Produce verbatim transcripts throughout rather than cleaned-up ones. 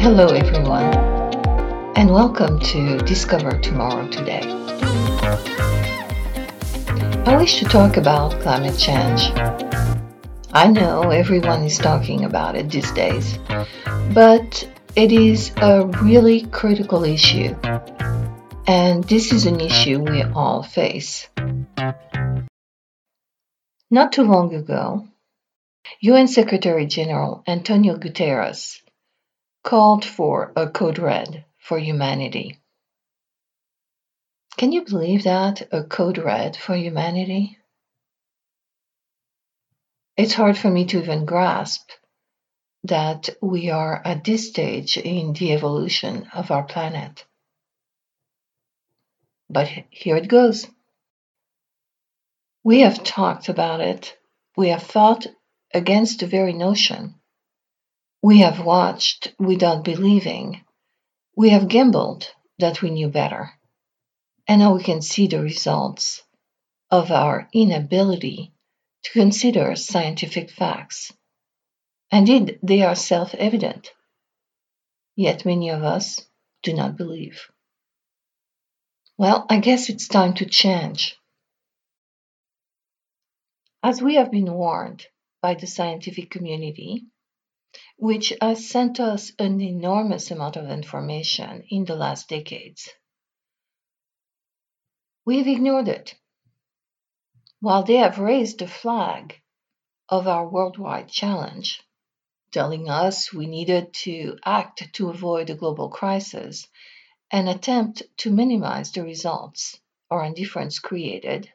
Hello, everyone, and welcome to Discover Tomorrow Today. I wish to talk about climate change. I know everyone is talking about it these days, but it is a really critical issue, and this is an issue we all face. Not too long ago, U N Secretary General Antonio Guterres called for a code red for humanity. Can you believe that? A code red for humanity? It's hard for me to even grasp that we are at this stage in the evolution of our planet. But here it goes. We have talked about it. We have fought against the very notion. We have watched without believing. We have gambled that we knew better. And now we can see the results of our inability to consider scientific facts. Indeed, they are self-evident. Yet many of us do not believe. Well, I guess it's time to change. As we have been warned by the scientific community, which has sent us an enormous amount of information in the last decades, we've ignored it. While they have raised the flag of our worldwide challenge, telling us we needed to act to avoid a global crisis and attempt to minimize the results or indifference created,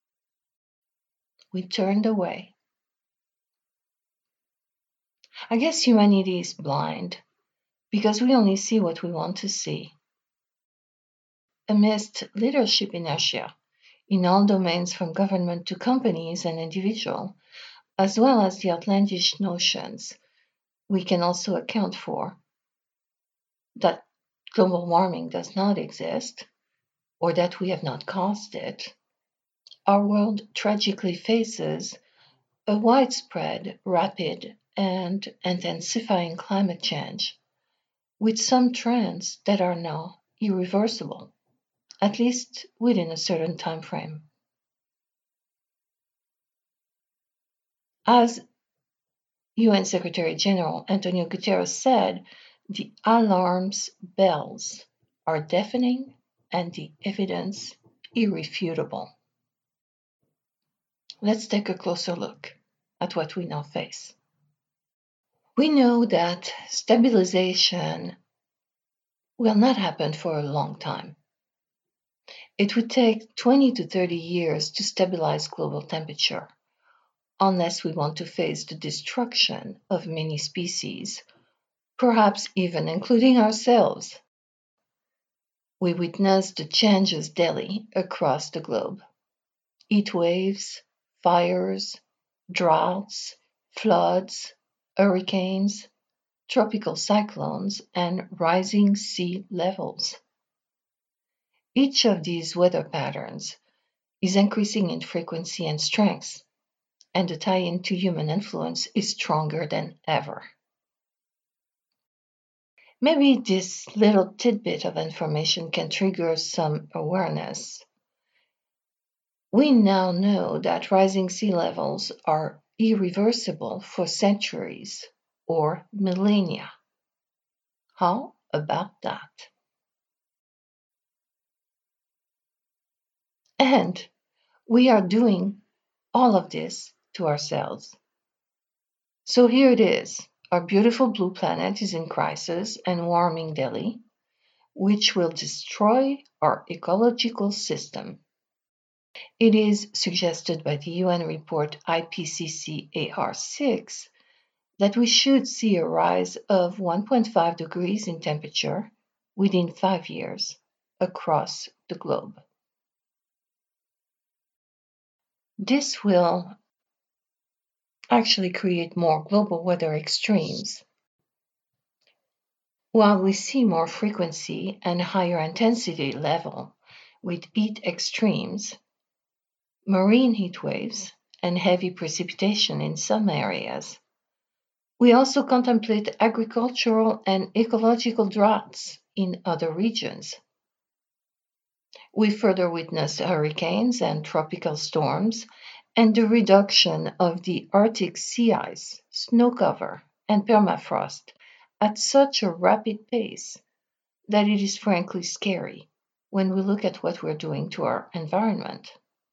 we turned away. I guess humanity is blind because we only see what we want to see. Amidst leadership inertia in all domains from government to companies and individual, as well as the outlandish notions we can also account for that global warming does not exist or that we have not caused it, our world tragically faces a widespread, rapid, and intensifying climate change, with some trends that are now irreversible, at least within a certain time frame. As U N Secretary General Antonio Guterres said, the alarms bells are deafening and the evidence irrefutable. Let's take a closer look at what we now face. We know that stabilization will not happen for a long time. It would take twenty to thirty years to stabilize global temperature, unless we want to face the destruction of many species, perhaps even including ourselves. We witness the changes daily across the globe. Heat waves, fires, droughts, floods, hurricanes, tropical cyclones, and rising sea levels. Each of these weather patterns is increasing in frequency and strength, and the tie-in to human influence is stronger than ever. Maybe this little tidbit of information can trigger some awareness. We now know that rising sea levels are irreversible for centuries or millennia. How about that? And we are doing all of this to ourselves. So here it is. Our beautiful blue planet is in crisis and warming daily, which will destroy our ecological system. It is suggested by the U N report I P C C A R six that we should see a rise of one point five degrees in temperature within five years across the globe. This will actually create more global weather extremes. While we see more frequency and higher intensity level with heat extremes, marine heat waves, and heavy precipitation in some areas, We also contemplate agricultural and ecological droughts in other regions. We further witness hurricanes and tropical storms and the reduction of the Arctic sea ice, snow cover, and permafrost at such a rapid pace that it is frankly scary when we look at what we're doing to our environment.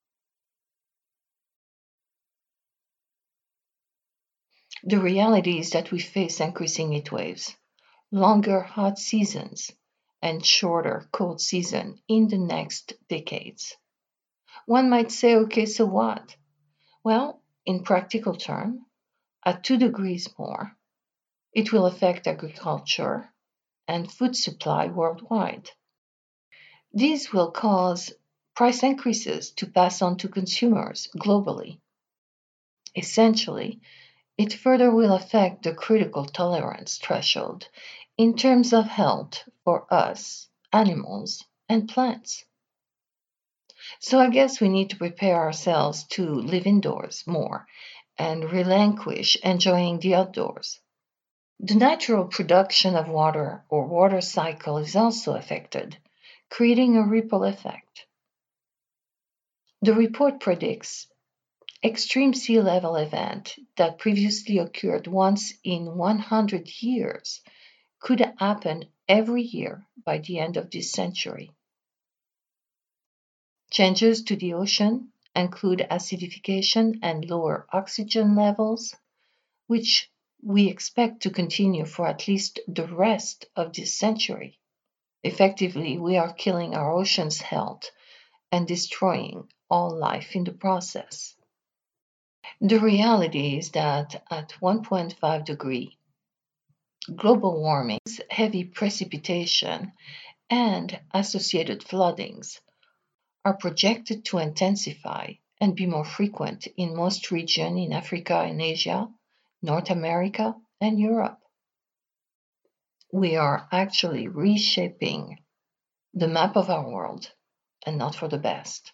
The reality is that we face increasing heat waves, longer hot seasons, and shorter cold season in the next decades. One might say, okay, so what? Well, in practical terms, at two degrees more, it will affect agriculture and food supply worldwide. These will cause price increases to pass on to consumers globally. Essentially, it further will affect the critical tolerance threshold in terms of health for us, animals, and plants. So I guess we need to prepare ourselves to live indoors more and relinquish enjoying the outdoors. The natural production of water or water cycle is also affected, creating a ripple effect. The report predicts extreme sea level event that previously occurred once in one hundred years could happen every year by the end of this century. Changes to the ocean include acidification and lower oxygen levels, which we expect to continue for at least the rest of this century. Effectively, we are killing our ocean's health and destroying all life in the process. The reality is that at one point five degree, global warming's heavy precipitation and associated floodings are projected to intensify and be more frequent in most regions in Africa and Asia, North America, and Europe. We are actually reshaping the map of our world, and not for the best.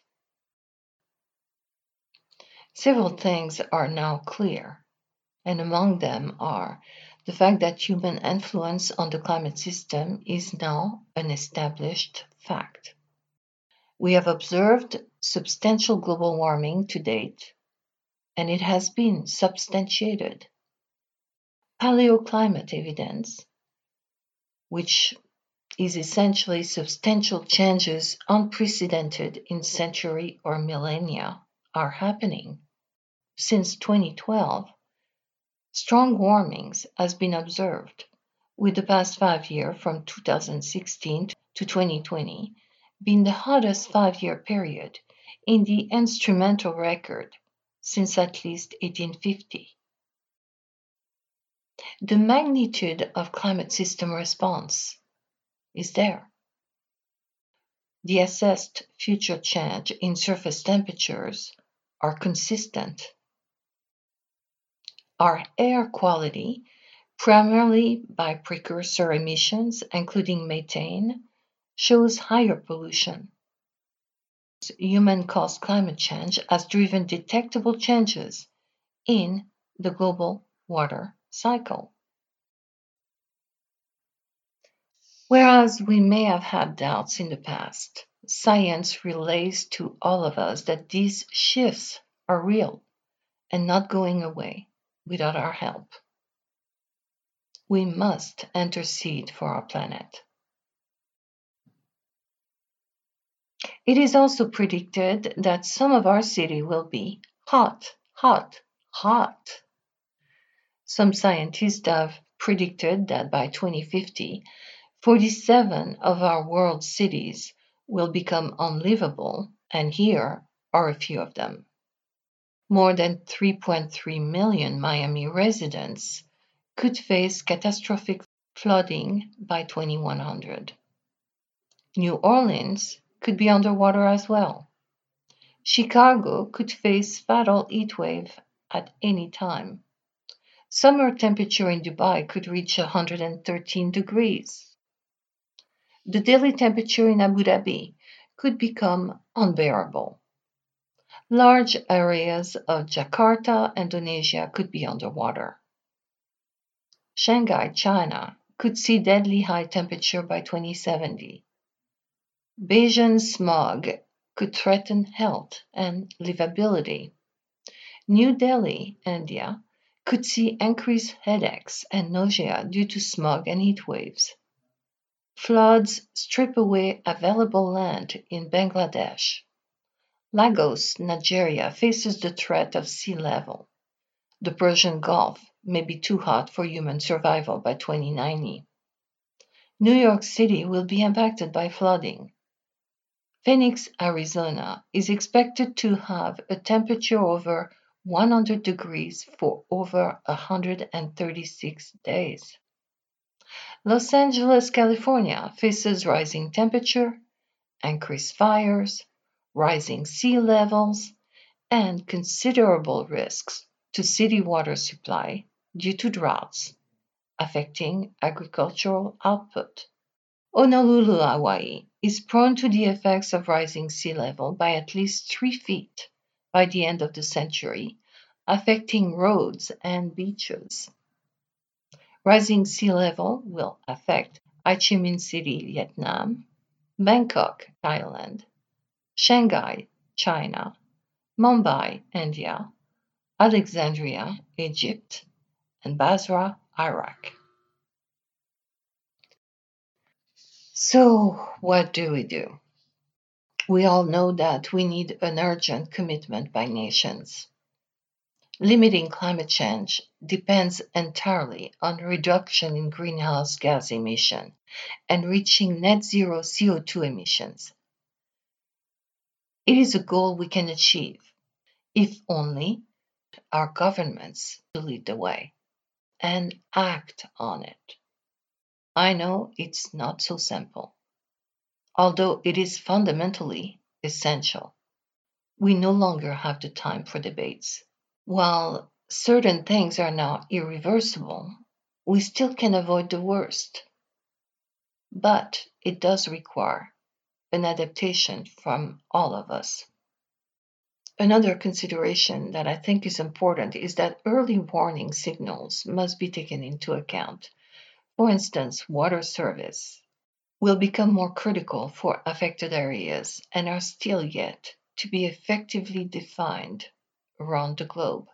Several things are now clear, and among them are the fact that human influence on the climate system is now an established fact. We have observed substantial global warming to date, and it has been substantiated. Paleoclimate evidence, which is essentially substantial changes unprecedented in century or millennia, are happening. Since twenty twelve, strong warmings has been observed, with the past five years from two thousand sixteen to twenty twenty being the hottest five-year period in the instrumental record since at least eighteen fifty. The magnitude of climate system response is there. The assessed future change in surface temperatures are consistent. Our air quality, primarily by precursor emissions, including methane, shows higher pollution. Human-caused climate change has driven detectable changes in the global water cycle. Whereas we may have had doubts in the past, science relays to all of us that these shifts are real and not going away without our help. We must intercede for our planet. It is also predicted that some of our city will be hot, hot, hot. Some scientists have predicted that by twenty fifty, forty-seven of our world cities will become unlivable, and here are a few of them. More than three point three million Miami residents could face catastrophic flooding by twenty-one hundred. New Orleans could be underwater as well. Chicago could face fatal heat wave at any time. Summer temperature in Dubai could reach one hundred thirteen degrees. The daily temperature in Abu Dhabi could become unbearable. Large areas of Jakarta, Indonesia could be underwater. Shanghai, China, could see deadly high temperature by twenty seventy. Bayesian smog could threaten health and livability. New Delhi, India, could see increased headaches and nausea due to smog and heat waves. Floods strip away available land in Bangladesh. Lagos, Nigeria faces the threat of sea level. The Persian Gulf may be too hot for human survival by twenty ninety. New York City will be impacted by flooding. Phoenix, Arizona is expected to have a temperature over one hundred degrees for over one hundred thirty-six days. Los Angeles, California faces rising temperature, increased fires, rising sea levels, and considerable risks to city water supply due to droughts, affecting agricultural output. Honolulu, Hawaii is prone to the effects of rising sea level by at least three feet by the end of the century, affecting roads and beaches. Rising sea level will affect Ho Chi Minh City, Vietnam, Bangkok, Thailand, Shanghai, China, Mumbai, India, Alexandria, Egypt, and Basra, Iraq. So, what do we do? We all know that we need an urgent commitment by nations. Limiting climate change depends entirely on reduction in greenhouse gas emission and reaching net zero C O two emissions. It is a goal we can achieve if only our governments lead the way and act on it. I know it's not so simple, although it is fundamentally essential. We no longer have the time for debates. While certain things are now irreversible, we still can avoid the worst. But it does require an adaptation from all of us. Another consideration that I think is important is that early warning signals must be taken into account. For instance, water service will become more critical for affected areas and are still yet to be effectively defined around the globe.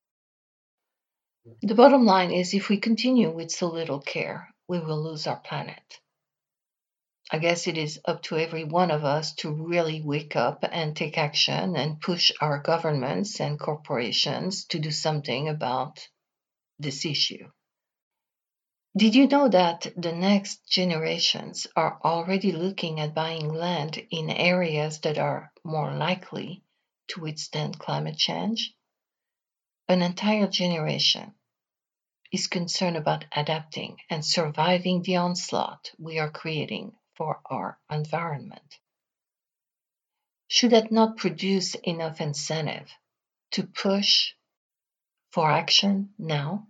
The bottom line is if we continue with so little care, we will lose our planet. I guess it is up to every one of us to really wake up and take action and push our governments and corporations to do something about this issue. Did you know that the next generations are already looking at buying land in areas that are more likely to withstand climate change? An entire generation is concerned about adapting and surviving the onslaught we are creating for our environment. Should that not produce enough incentive to push for action now?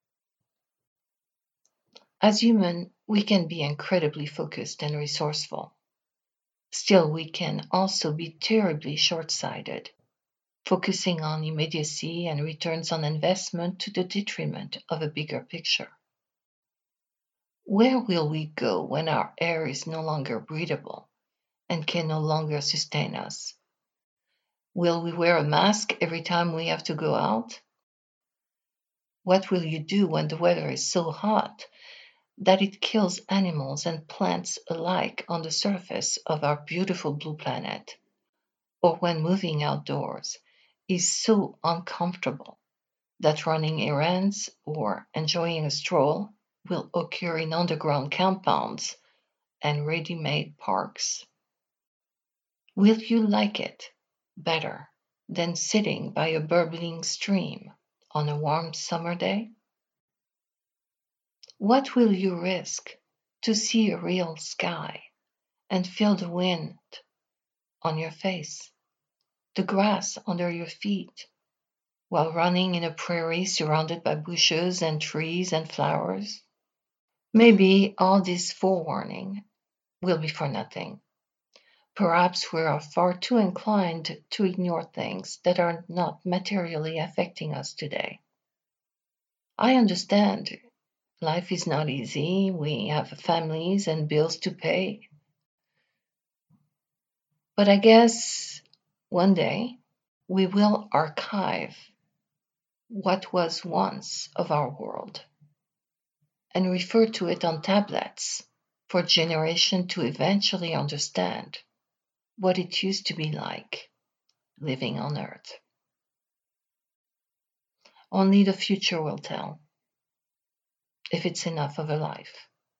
As humans, we can be incredibly focused and resourceful. Still, we can also be terribly short-sighted, focusing on immediacy and returns on investment to the detriment of a bigger picture. Where will we go when our air is no longer breathable and can no longer sustain us? Will we wear a mask every time we have to go out? What will you do when the weather is so hot that it kills animals and plants alike on the surface of our beautiful blue planet? Or when moving outdoors is so uncomfortable that running errands or enjoying a stroll will occur in underground compounds and ready-made parks? Will you like it better than sitting by a bubbling stream on a warm summer day? What will you risk to see a real sky and feel the wind on your face, the grass under your feet, while running in a prairie surrounded by bushes and trees and flowers? Maybe all this forewarning will be for nothing. Perhaps we are far too inclined to ignore things that are not materially affecting us today. I understand Life is not easy. We have families and bills to pay. But I guess one day we will archive what was once of our world and refer to it on tablets for generation to eventually understand what it used to be like living on Earth. Only the future will tell if it's enough of a life.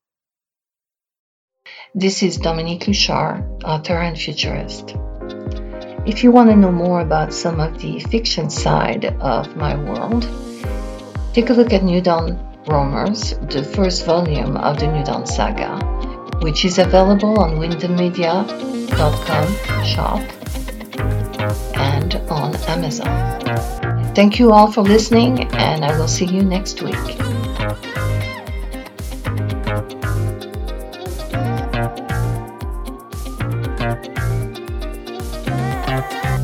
This is Dominique Luchard, author and futurist. If you want to know more about some of the fiction side of my world, take a look at New Dawn Roamers, the first volume of the New Dawn saga, which is available on wyndham media dot com shop and on Amazon. Thank you all for listening, and I will see you next week. Thank you.